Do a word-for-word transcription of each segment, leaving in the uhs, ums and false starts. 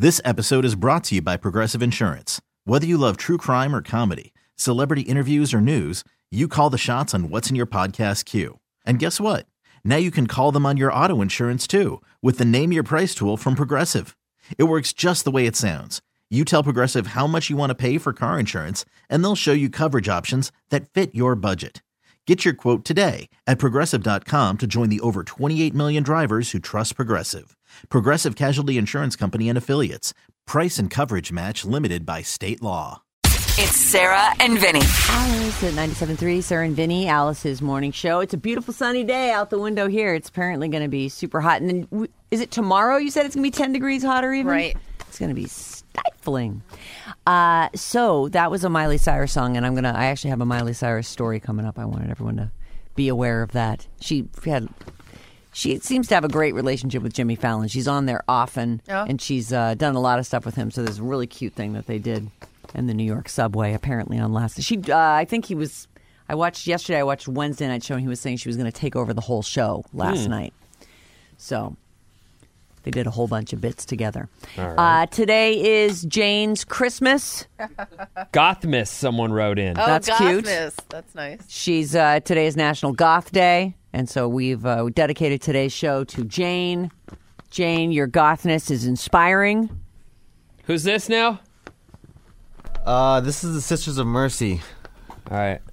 This episode is brought to you by Progressive Insurance. Whether you love true crime or comedy, celebrity interviews or news, you call the shots on what's in your podcast queue. And guess what? Now you can call them on your auto insurance too with the Name Your Price tool from Progressive. It works just the way it sounds. You tell Progressive how much you want to pay for car insurance, and they'll show you coverage options that fit your budget. Get your quote today at Progressive dot com to join the over twenty-eight million drivers who trust Progressive. Progressive Casualty Insurance Company and Affiliates. Price and coverage match limited by state law. It's Sarah and Vinny. Alice at ninety-seven point three, Sarah and Vinny, Alice's morning show. It's a beautiful sunny day out the window here. It's apparently going to be super hot. And then, is it tomorrow you said it's going to be ten degrees hotter even? Right. It's going to be stifling. Uh, so that was a Miley Cyrus song, and I'm going to, I actually have a Miley Cyrus story coming up. I wanted everyone to be aware of that. She had, she seems to have a great relationship with Jimmy Fallon. She's on there often, Oh. and she's uh, done a lot of stuff with him. So there's a really cute thing that they did in the New York subway, apparently on last. She, uh, I think he was. I watched yesterday. I watched Wednesday night show, and he was saying she was going to take over the whole show last Hmm. night. So they did a whole bunch of bits together. All right. Uh, today is Jane's Christmas. Gothmas, someone wrote in. Oh, That's cute. Gothmas. That's nice. She's uh, today is National Goth Day, and so we've uh, dedicated today's show to Jane. Jane, your gothness is inspiring. Who's this now? Uh, this is the Sisters of Mercy. All right.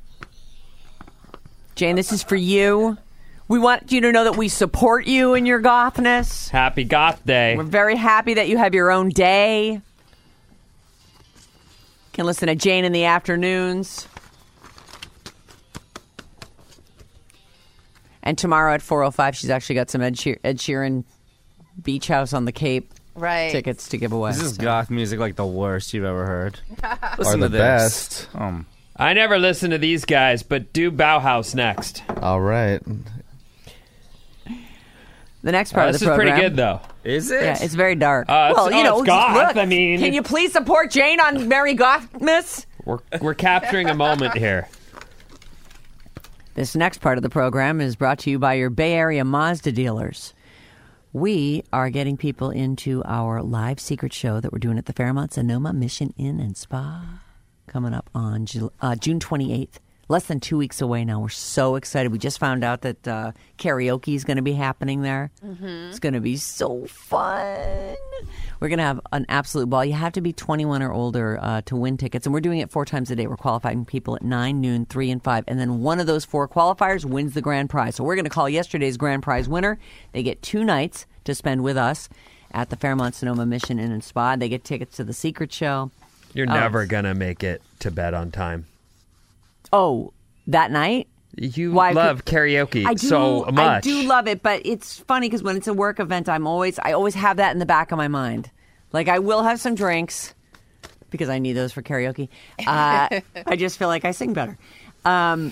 Jane, this is for you. We want you to know that we support you in your gothness. Happy Goth Day. We're very happy that you have your own day. Can listen to Jane in the afternoons. And tomorrow at four oh five, she's actually got some Ed, Sheer- Ed Sheeran Beach House on the Cape Right. tickets to give away. This is So- goth music like the worst you've ever heard. Listen Or to the this. best. Um, I never listen to these guys, but do Bauhaus next. All right. The next part Uh, of this the is program. pretty good, though. is it? Yeah, it's very dark. Uh, it's- well, you oh, know, it's goth. look, I mean- can you please support Jane on Merry Gothmas? We're we're capturing a moment here. This next part of the program is brought to you by your Bay Area Mazda dealers. We are getting people into our live secret show that we're doing at the Fairmont Sonoma Mission Inn and Spa coming up on Ju- uh, June twenty-eighth. Less than two weeks away now. We're so excited. We just found out that uh, karaoke is going to be happening there. Mm-hmm. It's going to be so fun. We're going to have an absolute ball. You have to be twenty-one or older uh, to win tickets. And we're doing it four times a day. We're qualifying people at nine, noon, three, and five. And then one of those four qualifiers wins the grand prize. So we're going to call yesterday's grand prize winner. They get two nights to spend with us at the Fairmont Sonoma Mission Inn and Spa. They get tickets to the secret show. You're Oh. never going to make it to bed on time. Oh, that night? You Why, love karaoke I do, so much. I do love it, but it's funny because when it's a work event, I'm always I always have that in the back of my mind. Like I will have some drinks because I need those for karaoke. Uh, I just feel like I sing better. Um,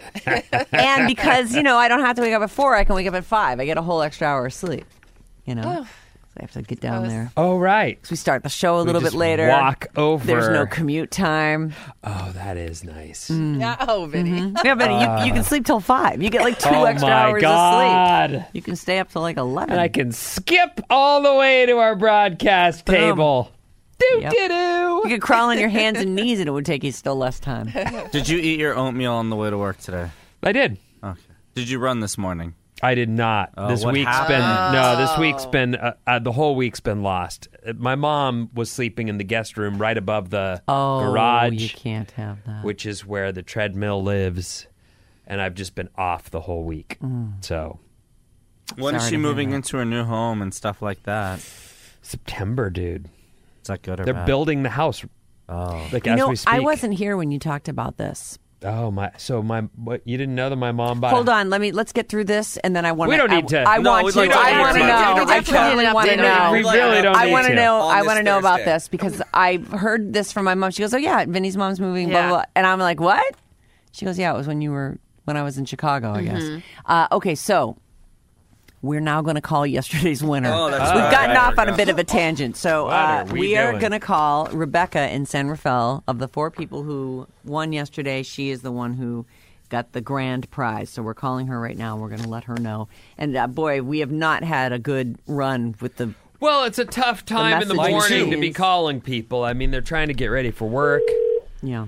and because, you know, I don't have to wake up at four, I can wake up at five. I get a whole extra hour of sleep. You know? So I have to get down there. Oh, right. So we start the show a We little bit just later. walk over. There's no commute time. Oh, that is nice. Yeah, oh, Vinny. Yeah, but you, you can sleep till five. You get like two Oh, extra my hours of God. sleep. You can stay up till like eleven. And I can skip all the way to our broadcast Boom. table. Do Yep. do do. You could crawl on your hands and knees and it would take you still less time. Did you eat your oatmeal on the way to work today? I did. Okay. Did you run this morning? I did not. Oh, this what week's happened? been no. This week's been uh, uh, the whole week's been lost. Uh, My mom was sleeping in the guest room right above the Oh, garage, you can't have that. which is where the treadmill lives, and I've just been off the whole week. So When is Sorry she to hear moving that. into her new home and stuff like that? September, dude. Is that good or They're bad? building the house. Oh. Like you as know, we speak. I wasn't here when you talked about this. Oh my! So my what? You didn't know that my mom bought. Hold on, let me let's get through this, and then I want. We don't I, need to- I No, want we'd to. like to I hear want to about know. it. I We definitely really want to need an update on know. We really don't I need want to to. know. On I this want to know about Thursday. this because I heard this from my mom. She goes, "Oh yeah, Vinny's mom's moving." Blah Yeah. blah. blah. And I'm like, "What?" She goes, "Yeah, it was when you were when I was in Chicago, I guess." Uh, okay, so. We're now going to call yesterday's winner. Oh, that's We've right. gotten Right. off on a bit of a tangent. So What uh, are we we are doing? going to call Rebecca in San Rafael. Of the four people who won yesterday, she is the one who got the grand prize. So we're calling her right now. We're going to let her know. And uh, boy, we have not had a good run with the Well, it's a tough time in the messaging morning to is- be calling people. I mean, they're trying to get ready for work. Yeah.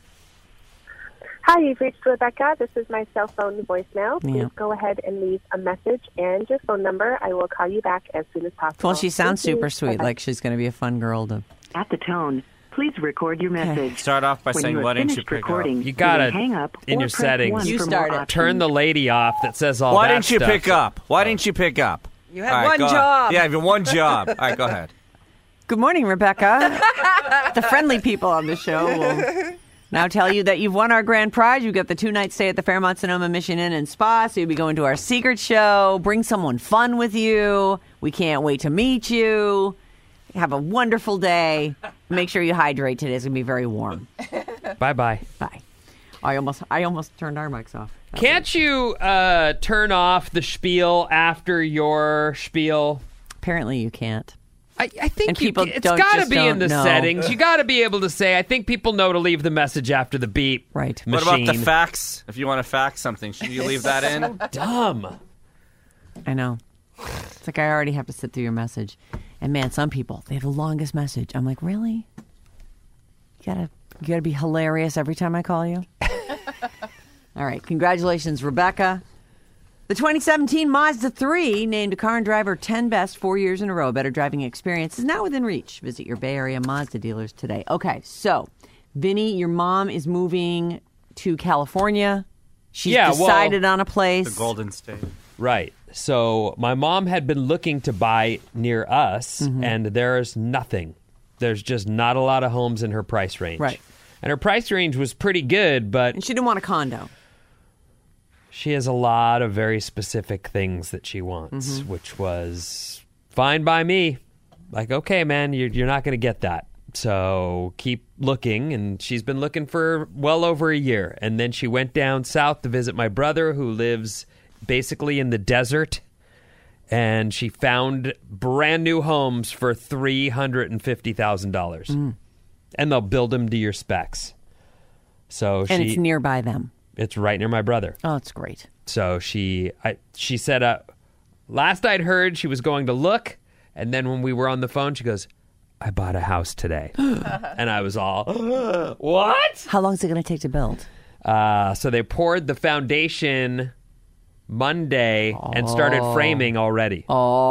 Hi, you've reached Rebecca. This is my cell phone voicemail. Please Yeah. go ahead and leave a message and your phone number. I will call you back as soon as possible. Well, she sounds Thank you. super sweet. Bye-bye. Like she's going to be a fun girl to. At the tone, please record your message. Start off by When saying, you why have didn't you finished pick up? recording, You gotta, hang up in or your press settings, one You for start more it. options. turn the lady off that says all Why that didn't you stuff. pick up? Why didn't you pick up? You had All right, one go- job. Yeah, you have one job. All right, go ahead. Good morning, Rebecca. The friendly people on the show will now tell you that you've won our grand prize. You've got the two-night stay at the Fairmont Sonoma Mission Inn and Spa, so you'll be going to our secret show. Bring someone fun with you. We can't wait to meet you. Have a wonderful day. Make sure you hydrate today. It's going to be very warm. Bye-bye. Bye. I almost I almost turned our mics off. Can't you uh, turn off the spiel after your spiel? Apparently you can't. I, I think And you, people it's don't- got to just be in don't the know. settings. You got to be able to say, I think people know to leave the message after the beep. Right. What Machine. about the fax? If you want to fax something, should you leave that in? Dumb. I know. It's like I already have to sit through your message. And man, some people, they have the longest message. I'm like, really? You gotta you gotta be hilarious every time I call you? All right. Congratulations, Rebecca. The twenty seventeen Mazda three, named a car and driver ten best four years in a row. Better driving experience is now within reach. Visit your Bay Area Mazda dealers today. Okay, so, Vinny, your mom is moving to California. She's Yeah, well- decided on a place. The Golden State. Right. So my mom had been looking to buy near us, Mm-hmm. and there's nothing. There's just not a lot of homes in her price range. Right. And her price range was pretty good, but And she didn't want a condo. she has a lot of very specific things that she wants, Mm-hmm. which was fine by me. Like, okay, man, you're, you're not going to get that. So keep looking. And she's been looking for well over a year. And then she went down south to visit my brother, who lives basically in the desert. And she found brand new homes for three hundred fifty thousand dollars. Mm. And they'll build them to your specs. So And she, it's nearby them. it's right near my brother. Oh, it's great. So she, I, she said, uh, last I'd heard she was going to look, and then when we were on the phone, she goes, "I bought a house today," and I was all, "What?" How long is it going to take to build? Uh, so they poured the foundation Monday and started framing already.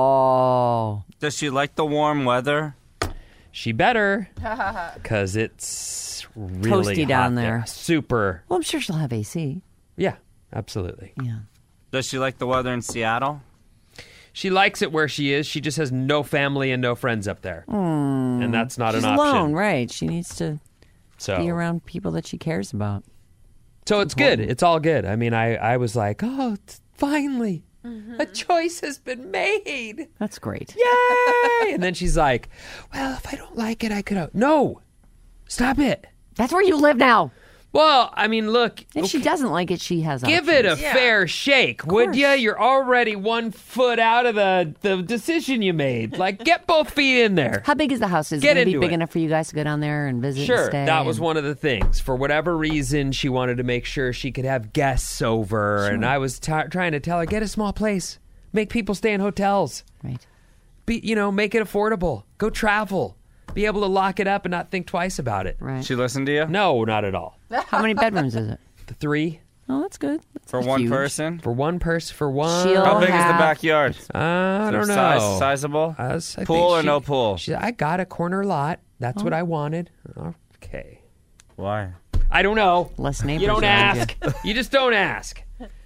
Oh. Does she like the warm weather? She better, because it's really Toasty down hot there. Super. Well, I'm sure she'll have A C. Yeah, absolutely. Yeah. Does she like the weather in Seattle? She likes it where she is. She just has no family and no friends up there, and that's not She's an option. alone, right? She needs to So be around people that she cares about. So it's good. It's all good. I mean, I, I was like, oh, it's finally, a choice has been made. That's great. Yay! And then she's like, well, if I don't like it, I could. Out-. No, stop it. That's where you live now. Well, I mean, look, If she doesn't like it, she has give options. it a fair shake, would you? You're already one foot out of the, the decision you made. Like, get both feet in there. How big is the house? Is Get it going to be into big it. enough for you guys to go down there and visit Sure, and stay? that was and- one of the things. For whatever reason, she wanted to make sure she could have guests over, and I was t- trying to tell her, get a small place, make people stay in hotels, Right. be you know, make it affordable, go travel, be able to lock it up and not think twice about it. Right. She listened to you? No, not at all. How many bedrooms is it? The three Oh, that's good. That's For not one huge. person? for one person for one. She'll How big is the have- backyard? Uh, I don't know. Size, sizable? I was- I Pool think or she- no pool? She, I got a corner lot. That's what I wanted. Okay. Why? I don't know. Less neighbors. You don't around ask. You. You just don't ask.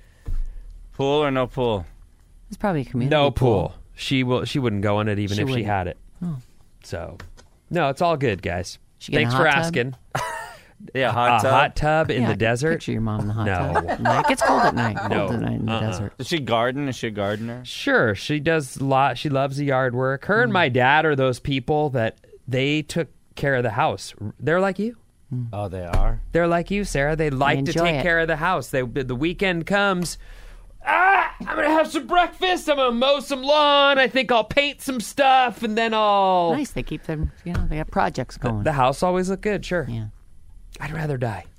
Pool or no pool? It's probably a community No pool. She will. She wouldn't go on it even She if she wouldn't. had it. So, no, it's all good, guys. She get a Thanks hot for tub? asking. Yeah, hot a tub. hot tub in Yeah, I the can desert. Picture your mom in the hot No. tub. No, it gets cold at night. Cold No. at night in the Uh-uh. desert. Does she garden? Is she a gardener? Sure, she does a lot. She loves the yard work. Her Mm. and my dad are those people that they took care of the house. They're like you. Oh, they are? They're like you, Sarah. They like to enjoy take it. care of the house. They the weekend comes. Ah, I'm gonna have some breakfast. I'm gonna mow some lawn. I think I'll paint some stuff, and then I'll. Nice. They keep them. You know, they have projects going. The house always look good. Sure. yeah. I'd rather die.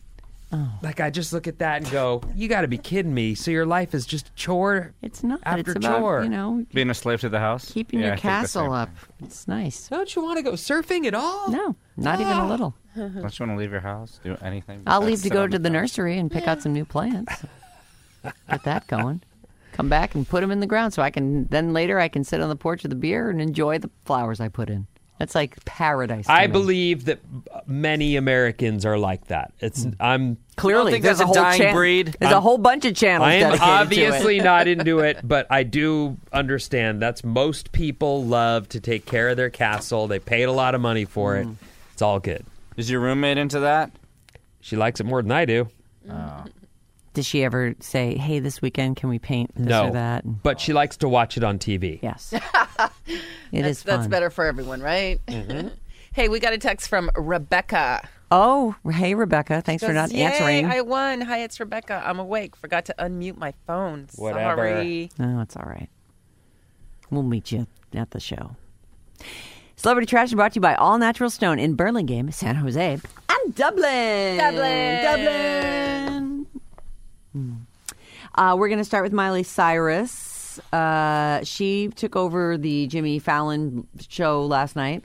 Oh. Like, I just look at that and go, you got to be kidding me. So your life is just a chore It's not. after it's about, chore. you know, Being a slave to the house? keeping Yeah, your I think the castle same up. thing. It's nice. Don't you want to go surfing at all? No, not even a little. Don't you want to leave your house? Do anything? I'll besides leave to sit go on to the couch? nursery and pick out some new plants. Get that going. Come back and put them in the ground so I can, then later I can sit on the porch with a beer and enjoy the flowers I put in. That's like paradise. to I me. believe that many Americans are like that. It's I'm Clearly, think there's that's a a whole dying chan- breed? There's a whole bunch of channels I am dedicated to it. obviously not into it, but I do understand that's most people love to take care of their castle. They paid a lot of money for it. It's all good. Is your roommate into that? She likes it more than I do. Oh. Does she ever say, "Hey, this weekend can we paint this No, or that?" And- but she likes to watch it on T V. yes, it That's, is fun. that's better for everyone, right? Hey, we got a text from Rebecca. Oh, hey Rebecca, thanks for Goes, not "Yay, answering. I won. Hi, it's Rebecca. I'm awake. Forgot to unmute my phone. Whatever. Sorry. No, it's all right. We'll meet you at the show. Celebrity Trash is brought to you by All Natural Stone in Burlingame, San Jose, and Dublin. Dublin. Dublin. Hmm. Uh, we're going to start with Miley Cyrus. Uh, she took over the Jimmy Fallon show last night.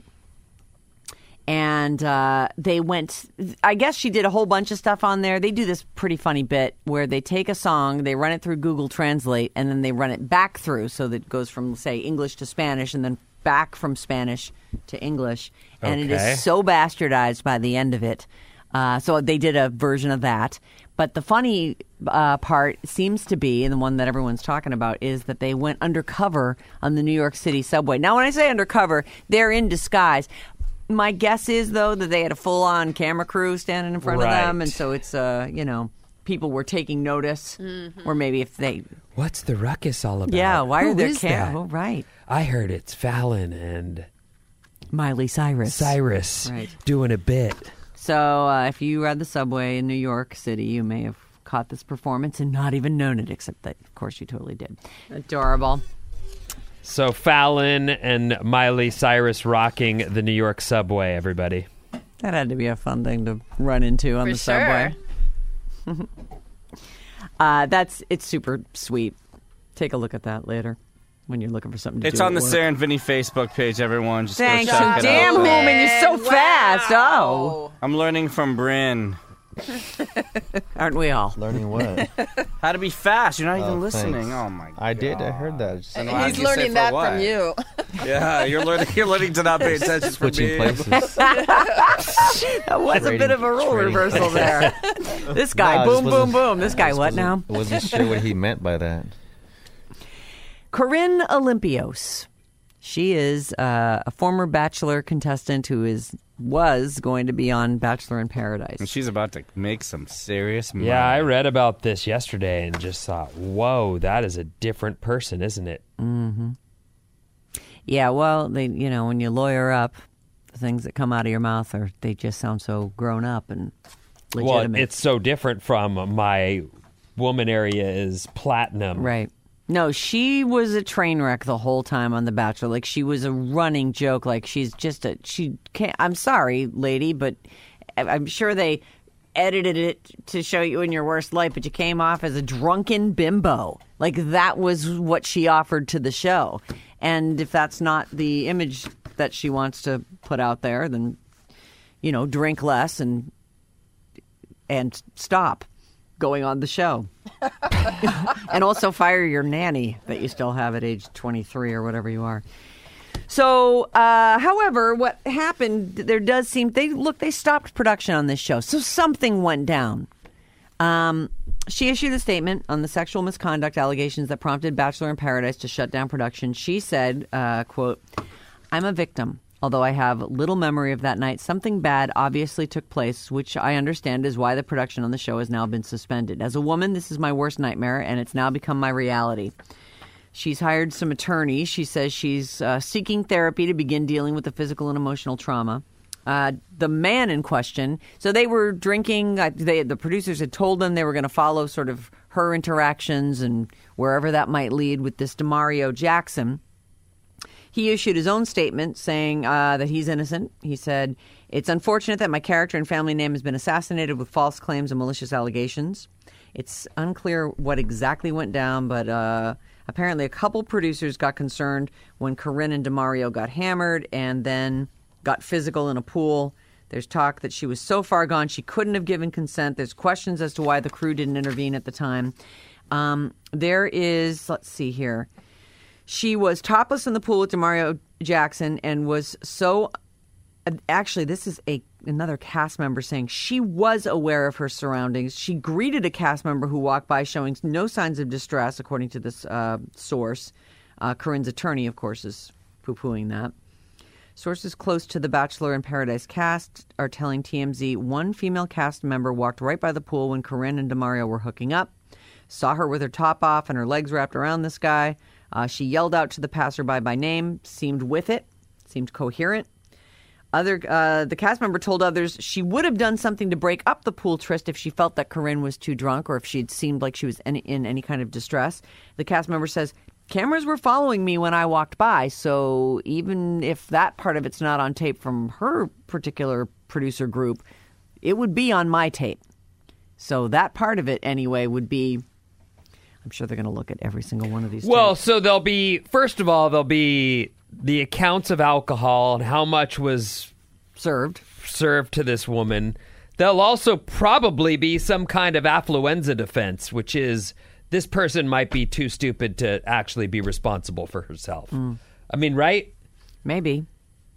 And uh, they went, I guess she did a whole bunch of stuff on there. They do this pretty funny bit where they take a song, they run it through Google Translate, and then they run it back through so that it goes from, say, English to Spanish and then back from Spanish to English. And it Okay. is so bastardized by the end of it. Uh, so they did a version of that. But the funny uh, part seems to be, and the one that everyone's talking about, is that they went undercover on the New York City subway. Now, when I say undercover, they're in disguise. My guess is, though, that they had a full-on camera crew standing in front of them, Right. and so it's, uh, you know, people were taking notice, or maybe if they, What's the ruckus all about? yeah, why Who are there is cameras? that? Oh, right, I heard it's Fallon and Miley Cyrus. Cyrus Right. doing a bit. So uh, if you ride the subway in New York City, you may have caught this performance and not even known it, except that, of course, you totally did. Adorable. So Fallon and Miley Cyrus rocking the New York subway, everybody. That had to be a fun thing to run into on For the sure. subway. uh, that's it's super sweet. Take a look at that later when you're looking for something to It's do. on at the work. Sarah and Vinny Facebook page, everyone. Just Thanks, go you check it damn out. woman. You're so Wow. fast. Oh, I'm learning from Bryn. aren't we all? Learning what? How to be fast. You're not even Oh, listening. thanks. Oh my god. I did. I heard that. Just And why'd He's you say learning for that what? from you. Yeah, you're learning. You're learning to not pay attention for switching me. places. That was a Trading- bit of a role trading. reversal there. This guy, No, I boom, just boom, wasn't- boom. This guy, I just what wasn't- now? I wasn't sure what he meant by that. Corinne Olympios. She is uh, a former Bachelor contestant who is was going to be on Bachelor in Paradise. And she's about to make some serious money. Yeah, I read about this yesterday and just thought, whoa, that is a different person, isn't it? Yeah, well, they, you know, when you lawyer up, the things that come out of your mouth are they just sound so grown up and legitimate. Well, it's so different from my woman area is platinum. right. No, she was a train wreck the whole time on The Bachelor. Like she was a running joke. Like she's just a she can't. I'm sorry, lady, but I- I'm sure they edited it to show you in your worst light, but you came off as a drunken bimbo. Like that was what she offered to the show. And if that's not the image that she wants to put out there, then you know, drink less and and stop going on the show. And also fire your nanny that you still have at age twenty-three or whatever you are. So, uh, however, what happened, there does seem, they look, they stopped production on this show. So something went down. Um, she issued a statement on the sexual misconduct allegations that prompted Bachelor in Paradise to shut down production. She said, uh, quote, "I'm a victim. Although I have little memory of that night, something bad obviously took place, which I understand is why the production on the show has now been suspended. As a woman, this is my worst nightmare, and it's now become my reality." She's hired some attorneys. She says she's uh, seeking therapy to begin dealing with the physical and emotional trauma. Uh, the man in question, so they were drinking. Uh, they, the producers had told them they were going to follow sort of her interactions and wherever that might lead with this Demario Jackson. He issued his own statement saying uh, that he's innocent. He said, "It's unfortunate that my character and family name has been assassinated with false claims and malicious allegations. It's unclear what exactly went down, but uh, apparently a couple producers got concerned when Corinne and DeMario got hammered and then got physical in a pool. There's talk that she was so far gone she couldn't have given consent. There's questions as to why the crew didn't intervene at the time. Um, there is, let's see here. She was topless in the pool with DeMario Jackson and was so... Actually, this is a another cast member saying she was aware of her surroundings. She greeted a cast member who walked by showing no signs of distress, according to this uh, source. Uh, Corinne's attorney, of course, is poo-pooing that. Sources close to the Bachelor in Paradise cast are telling T M Z one female cast member walked right by the pool when Corinne and DeMario were hooking up, saw her with her top off and her legs wrapped around this guy. Uh, she yelled out to the passerby by name, seemed with it, seemed coherent. Other, uh, the cast member told others she would have done something to break up the pool tryst if she felt that Corinne was too drunk or if she'd seemed like she was in, in any kind of distress. The cast member says, cameras were following me when I walked by, so even if that part of it's not on tape from her particular producer group, it would be on my tape. So that part of it, anyway, would be... I'm sure they're going to look at every single one of these Well, tapes. so there'll be, first of all, there'll be the accounts of alcohol and how much was served served to this woman. There'll also probably be some kind of affluenza defense, which is this person might be too stupid to actually be responsible for herself. Mm. I mean, right? Maybe.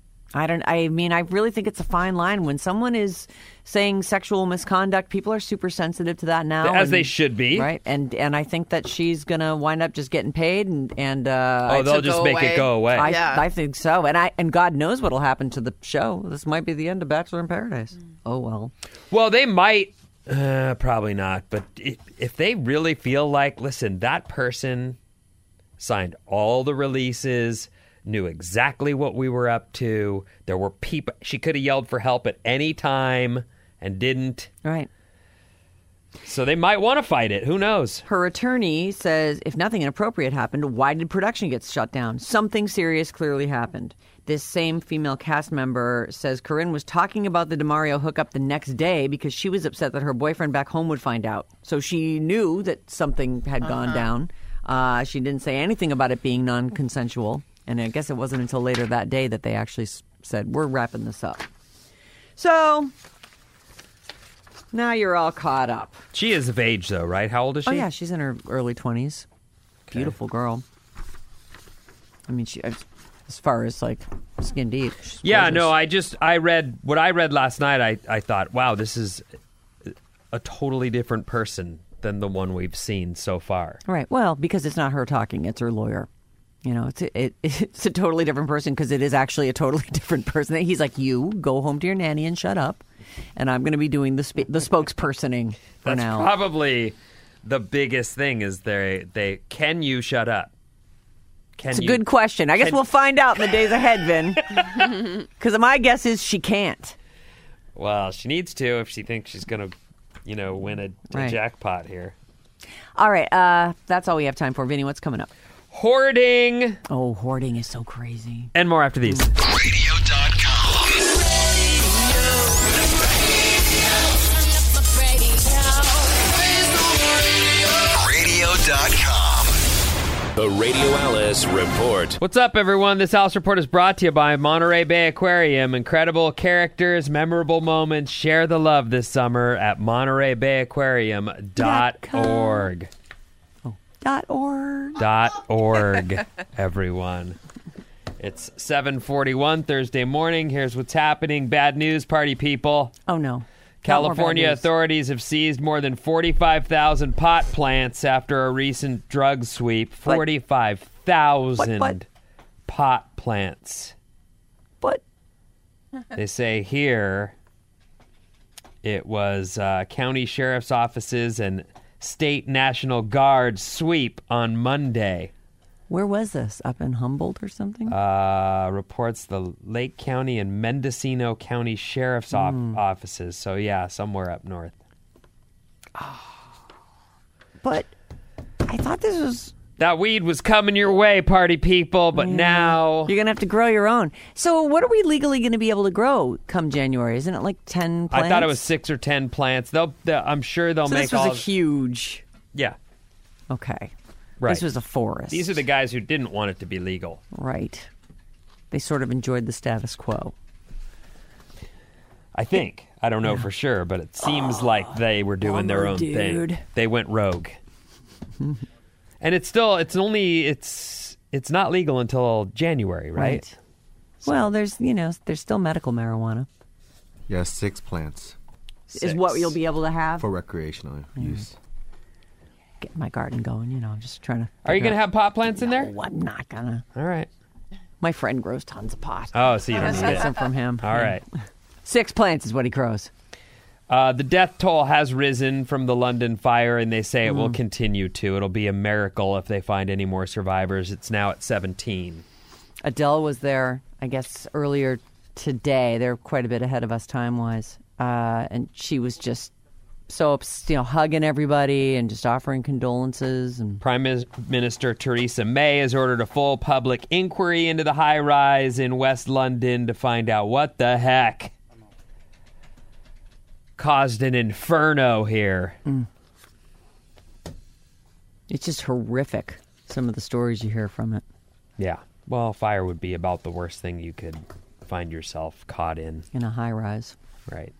I don't. I mean, I really think it's a fine line when someone is saying sexual misconduct. People are super sensitive to that now, as and, they should be, right? And and I think that she's gonna wind up just getting paid, and and uh, oh, they'll just make away. it go away. I, yeah. I think so, and I and God knows what'll happen to the show. This might be the end of Bachelor in Paradise. Mm. Oh well. Well, they might. Uh, probably not. But if, if they really feel like, listen, that person signed all the releases, knew exactly what we were up to. There were people. She could have yelled for help at any time and didn't. Right. So they might want to fight it. Who knows? Her attorney says if nothing inappropriate happened, why did production get shut down? Something serious clearly happened. This same female cast member says Corinne was talking about the DeMario hookup the next day because she was upset that her boyfriend back home would find out. So she knew that something had uh-huh. gone down. Uh, she didn't say anything about it being non-consensual. And I guess it wasn't until later that day that they actually said, we're wrapping this up. So now you're all caught up. She is of age, though, right? How old is she? Oh, yeah. She's in her early twenties. Okay. Beautiful girl. I mean, she as far as, like, skin deep. Yeah, gorgeous. no, I just, I read, what I read last night, I, I thought, wow, this is a totally different person than the one we've seen so far. Right. Well, because it's not her talking. It's her lawyer. You know, it's a, it, it's a totally different person because it is actually a totally different person. He's like, you go home to your nanny and shut up, and I'm going to be doing the sp- the spokespersoning for That's now. Probably the biggest thing is they they can you shut up? Can it's a you, good question. I guess can, we'll find out in the days ahead, Vin. Because my guess is she can't. Well, she needs to if she thinks she's going to, you know, win a, a right. jackpot here. All right, uh, that's all we have time for. Vinny, what's coming up? Hoarding. Oh, hoarding is so crazy. And more after these. radio dot com. radio dot com. The Radio Alice Report. What's up, everyone? This Alice Report is brought to you by Monterey Bay Aquarium. Incredible characters, memorable moments. Share the love this summer at monterey bay aquarium dot org. Dot org. Dot org, everyone. It's seven forty-one Thursday morning. Here's what's happening. Bad news, party people. Oh, no. California authorities have seized more than forty-five thousand pot plants after a recent drug sweep. forty-five thousand pot plants. What? They say here it was uh, county sheriff's offices and State National Guard sweep on Monday. Where was this? Up in Humboldt or something? Uh, reports the Lake County and Mendocino County Sheriff's mm. op- offices. So, yeah, somewhere up north. Oh. But I thought this was that weed was coming your way, party people, but Yeah. now You're going to have to grow your own. So what are we legally going to be able to grow come January? Isn't it like ten plants? I thought it was six or ten plants. They'll, they'll I'm sure they'll so make this was all a huge... Yeah. Okay. Right. This was a forest. These are the guys who didn't want it to be legal. Right. They sort of enjoyed the status quo. I think. I don't know for sure, but it seems like they were doing their bummer, own dude. thing. They went rogue. And it's still it's only it's it's not legal until January, right? Right. Well, there's, you know, there's still medical marijuana. Yeah, six plants Is what you'll be able to have. for recreational use. Get my garden going, you know, I'm just trying to... Are you figure going to out- have pot plants in there? No, I'm not gonna. All right. My friend grows tons of pot. Oh, so you don't Let's need get it. some from him. All right. Six plants is what he grows. Uh, the death toll has risen from the London fire, and they say it will continue to. It'll be a miracle if they find any more survivors. It's now at seventeen. Adele was there, I guess, earlier today. They're quite a bit ahead of us time-wise. Uh, and she was just so, ups- you know, hugging everybody and just offering condolences. And Prime Mis- Minister Theresa May has ordered a full public inquiry into the high-rise in West London to find out what the heck caused an inferno here. it's just horrific, some of the stories you hear from it. Yeah. Well, fire would be about the worst thing you could find yourself caught in. In a high-rise. Right.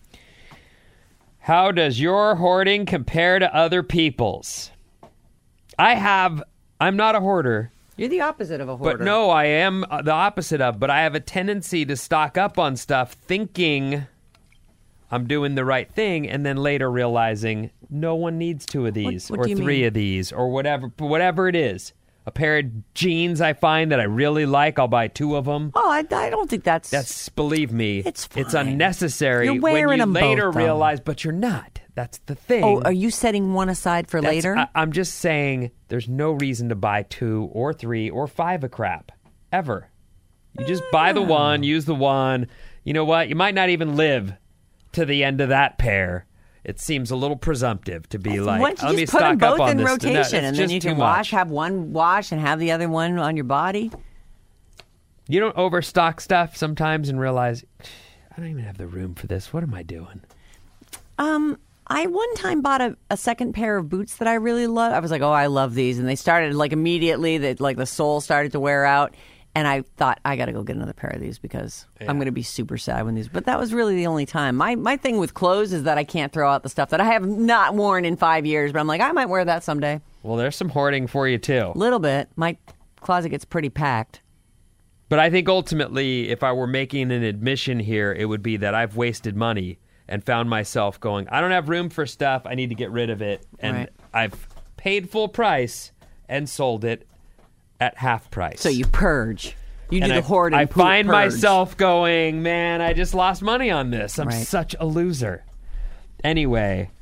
How does your hoarding compare to other people's? I have, I'm not a hoarder, You're the opposite of a hoarder. but no, I am uh, the opposite of, but I have a tendency to stock up on stuff thinking I'm doing the right thing and then later realizing no one needs two of these what or do you three mean? of these or whatever, whatever it is. A pair of jeans I find that I really like, I'll buy two of them. Oh, I, I don't think that's... That's, believe me, It's it's fine. unnecessary You're when wearing you them both, later though. realize, but you're not. That's the thing. Oh, are you setting one aside for That's- later? I, I'm just saying there's no reason to buy two or three or five of crap, ever. You just buy the one, use the one. You know what? You might not even live to the end of that pair. It seems a little presumptive to be like, Why don't you let me just put stock them up both on in this. No, rotation, that's and then just you too can much. wash, have one wash, and have the other one on your body? You don't overstock stuff sometimes and realize, I don't even have the room for this. What am I doing? Um, I one time bought a, a second pair of boots that I really love. I was like, oh, I love these. And they started like immediately, that like the sole started to wear out. And I thought, I got to go get another pair of these because I'm going to be super sad when these. But that was really the only time. My my thing with clothes is that I can't throw out the stuff that I have not worn in five years. But I'm like, I might wear that someday. Well, there's some hoarding for you, too. A little bit. My closet gets pretty packed. But I think ultimately, if I were making an admission here, it would be that I've wasted money and found myself going, I don't have room for stuff. I need to get rid of it. And Right. I've paid full price and sold it at half price. So you purge. You do and the I, hoard and I poop find purge. myself going, man, I just lost money on this. I'm Right. such a loser. Anyway,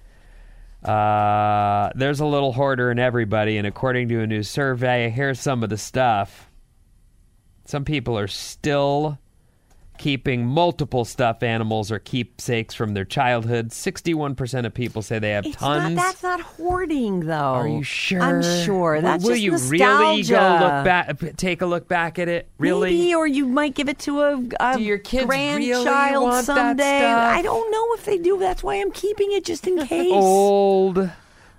uh, there's a little hoarder in everybody. And according to a new survey, here's some of the stuff. Some people are still keeping multiple stuffed animals or keepsakes from their childhood. sixty-one percent of people say they have It's tons. not, that's not hoarding, though. Are you sure? I'm sure. Will- That's will just you nostalgia. really go look back, take a look back at it? Really? Maybe, or you might give it to a, a Do your kids really grandchild want that someday. stuff? I don't know if they do. That's why I'm keeping it just in case. Old,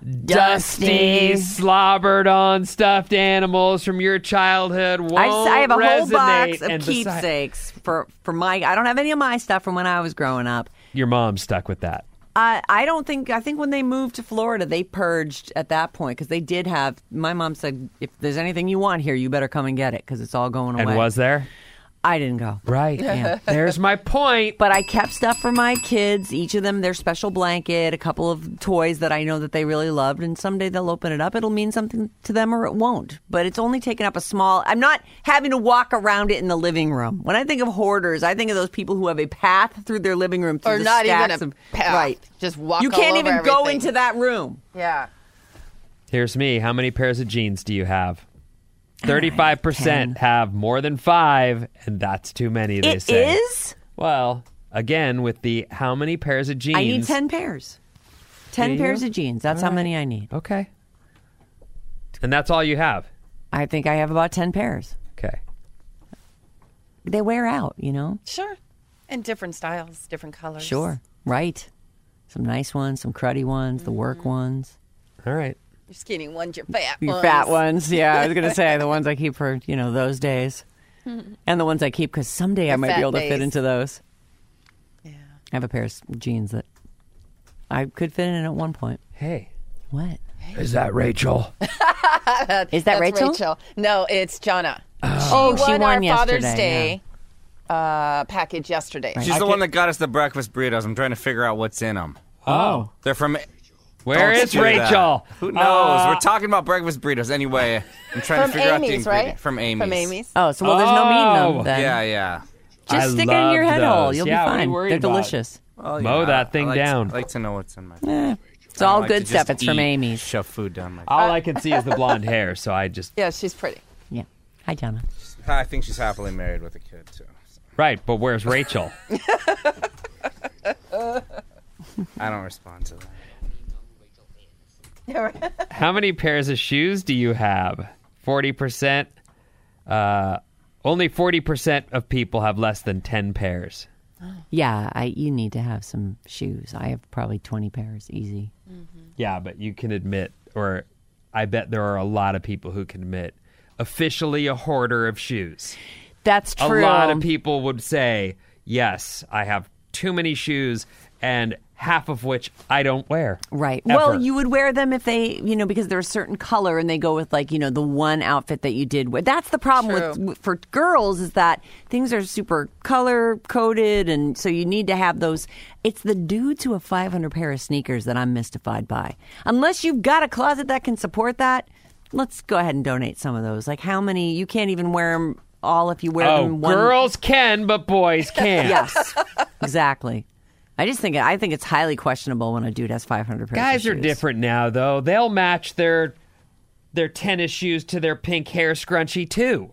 dusty, Dusty. slobbered on stuffed animals from your childhood won't I, s- I have a whole resonate. box And of besi- keepsakes for, for my. I don't have any of my stuff from when I was growing up. Your mom's stuck with that. I I don't think. I think when they moved to Florida, they purged at that point because they did have. My mom said, "If there's anything you want here, you better come and get it because it's all going away." And was there? I didn't go. Right. Yeah. There's my point. But I kept stuff for my kids, each of them their special blanket, a couple of toys that I know that they really loved, and someday they'll open it up. It'll mean something to them or it won't. But it's only taken up a small... I'm not having to walk around it in the living room. When I think of hoarders, I think of those people who have a path through their living room through Or the not even stacks a of, path. Right. Just walk You all can't over even go everything. into that room. Yeah. Here's me. How many pairs of jeans do you have? thirty-five percent ten. have more than five, and that's too many, they It say. is? Well, again, with the how many pairs of jeans? I need ten pairs. ten Do you? pairs of jeans. That's All how right. many I need. Okay. And that's all you have? I think I have about ten pairs. Okay. They wear out, you know? Sure. And different styles, different colors. Sure. Right. Some nice ones, some cruddy ones, the work ones. All right. Your skinny ones, your fat Your ones. fat ones. Yeah, I was going to say the ones I keep for, you know, those days. And the ones I keep because someday I The might be fat able to fit days. into those. Yeah. I have a pair of jeans that I could fit in at one point. Hey. What? Is that Rachel? Is that That's Rachel? No, it's Jonna. Oh, she she won, won our yesterday, Father's Day uh, package yesterday. She's the one that got us the breakfast burritos. I'm trying to figure out what's in them. Oh. They're from... Where Don't is do that. Rachel? Who knows? Uh, We're talking about breakfast burritos anyway. I'm trying From to figure out the Amy's, ingredient. right? From Amy's. From Amy's. Oh, so well, there's no meat in Oh. them then. Yeah, yeah. Just I stick it in your love head hole. those. You'll Yeah, be what are you fine. worried They're about? delicious. Well, Mow yeah, that thing I like down. To, I like to know what's in my... Eh, it's I don't all like good to stuff. just It's from eat, Amy's. Shove food down my... All I can see is the blonde hair, so I just... Yeah, she's pretty. Yeah. Hi, Donna. I think she's happily married with a kid, too. Right, but where's Rachel? I don't respond to that. How many pairs of shoes do you have? forty percent. Uh, only forty percent of people have less than ten pairs. Yeah, I. You need to have some shoes. I have probably twenty pairs, easy. Yeah, but you can admit, or I bet there are a lot of people who can admit, officially a hoarder of shoes. That's true. A lot of people would say, yes, I have too many shoes, and half of which I don't wear. Right. Ever. Well, you would wear them if they, you know, because they're a certain color and they go with like, you know, the one outfit that you did wear. That's the problem with for girls is that things are super color coded, and so you need to have those. It's the dudes who have five hundred pair of sneakers that I'm mystified by. Unless you've got a closet that can support that, let's go ahead and donate some of those. Like how many? You can't even wear them all if you wear Oh, them one. girls can, but boys can't. Yes, exactly. I just think I think it's highly questionable when a dude has five hundred pairs Guys of are shoes. different now, though. They'll match their their tennis shoes to their pink hair scrunchie too.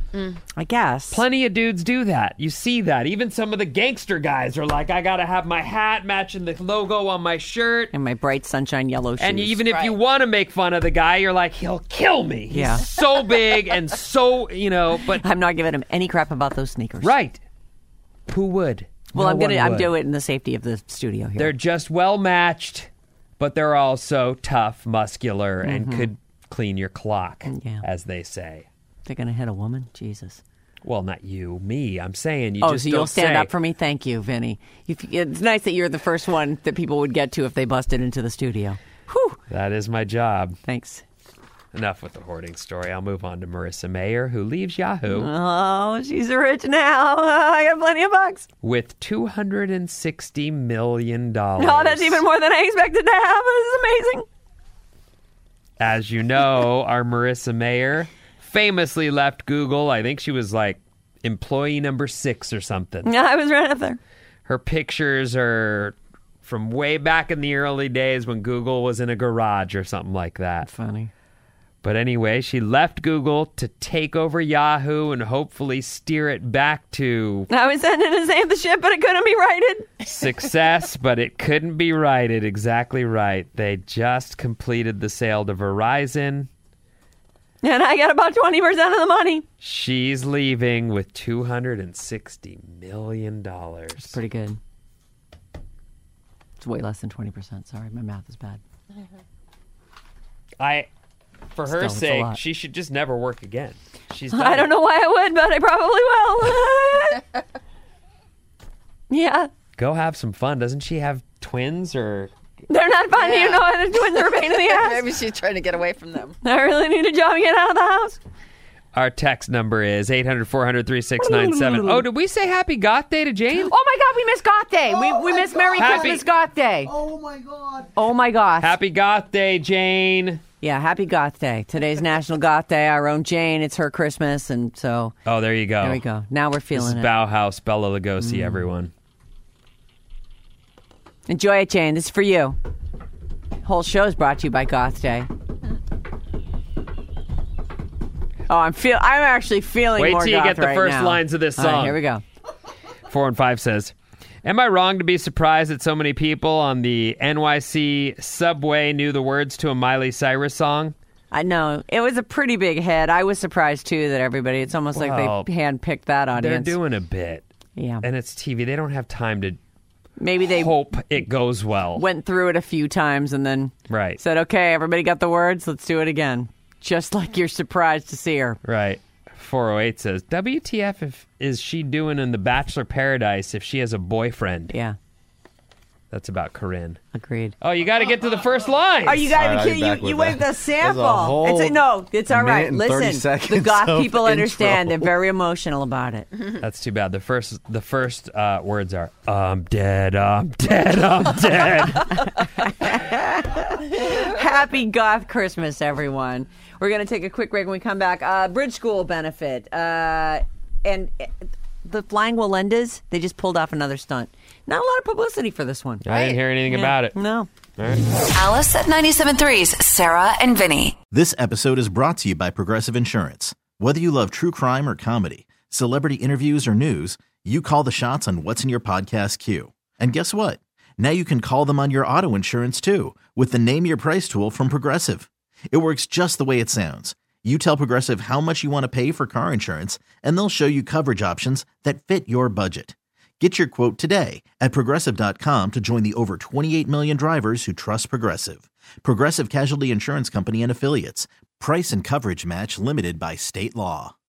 I guess. Plenty of dudes do that. You see that. Even some of the gangster guys are like, I gotta have my hat matching the logo on my shirt. And my bright sunshine yellow shoes. And even if you Right. want to make fun of the guy, you're like, he'll kill me. He's Yeah. so big and so, you know, but I'm not giving him any crap about those sneakers. right. Who would? Well, No I'm gonna one I'm would. doing it in the safety of the studio here. They're just well matched, but they're also tough, muscular, and could clean your clock, Yeah. as they say. They're gonna hit a woman? Jesus. Well, not you, me. I'm saying you Oh, just so don't you'll stand say. up for me? Thank you, Vinny. You, it's nice that you're the first one that people would get to if they busted into the studio. Whew. That is my job. Thanks. Enough with the hoarding story. I'll move on to Marissa Mayer, who leaves Yahoo Oh, she's rich now. I got plenty of bucks. with two hundred sixty million dollars. Oh, that's even more than I expected to have. This is amazing. As you know, our Marissa Mayer famously left Google. I think she was like employee number six or something. Yeah, I was right up there. Her pictures are from way back in the early days when Google was in a garage or something like that. Funny. But anyway, she left Google to take over Yahoo and hopefully steer it back to I was sending to save the ship, but it couldn't be righted. success, but it couldn't be righted. Exactly right. They just completed the sale to Verizon. And I got about twenty percent of the money. She's leaving with two hundred sixty million dollars. Pretty good. It's way less than twenty percent. Sorry, my math is bad. I, for Still, her it's a sake, lot. she should just never work again. She's done I don't it. know why I would, but I probably will. Yeah. Go have some fun. Doesn't she have twins or... They're not fun. Yeah. You know, the twins are a pain in the ass. Maybe she's trying to get away from them. I really need a job and get out of the house. Our text number is eight hundred, four hundred, three six nine seven. Oh, did we say Happy Goth Day to Jane? Oh my God, we missed Goth Day. we we missed Merry Happy- Christmas Goth Day. Oh my god. Oh my gosh. Happy Goth Day, Jane. Yeah, Happy Goth Day. Today's National Goth Day. Our own Jane. It's her Christmas, and so Oh, there you go. there we go. Now we're This feeling is it. Bauhaus, Bella Lugosi, everyone. Enjoy it, Jane. This is for you. Whole show is brought to you by Goth Day. Oh, I'm feel. I'm actually feeling Wait more till you goth get the right first now. lines of this All right, song. here we go. Four and five says, am I wrong to be surprised that so many people on the N Y C subway knew the words to a Miley Cyrus song? I know. It was a pretty big hit. I was surprised, too, that everybody, it's almost Well, like they handpicked that audience. They're doing a bit. Yeah. And it's T V. They don't have time to Maybe they hope it goes well. went through it a few times and then Right. said, okay, everybody got the words, let's do it again. Just like you're surprised to see her. Right. four oh eight says, W T F if, is she doing in the Bachelor Paradise if she has a boyfriend? Yeah. That's about Corinne. Agreed. Oh, you got to get to the first line. Oh, you got to All right, be I'll be kidding. back You, with you that. went the There's a sample. whole It's a, no, it's all right. minute and thirty Listen, the seconds goth of people understand. intro. They're very emotional about it. That's too bad. The first the first uh, words are, I'm dead, I'm dead, I'm dead. Happy goth Christmas, everyone. We're going to take a quick break when we come back. Uh, Bridge School benefit. Uh, and uh, the Flying Walendas, they just pulled off another stunt. Not a lot of publicity for this one. I didn't hear anything Yeah. about it. No. All right. Alice at ninety-seven point three's Sarah and Vinny. This episode is brought to you by Progressive Insurance. Whether you love true crime or comedy, celebrity interviews or news, you call the shots on what's in your podcast queue. And guess what? Now you can call them on your auto insurance too with the Name Your Price tool from Progressive. It works just the way it sounds. You tell Progressive how much you want to pay for car insurance, and they'll show you coverage options that fit your budget. Get your quote today at Progressive dot com to join the over twenty-eight million drivers who trust Progressive. Progressive Casualty Insurance Company and Affiliates. Price and coverage match limited by state law.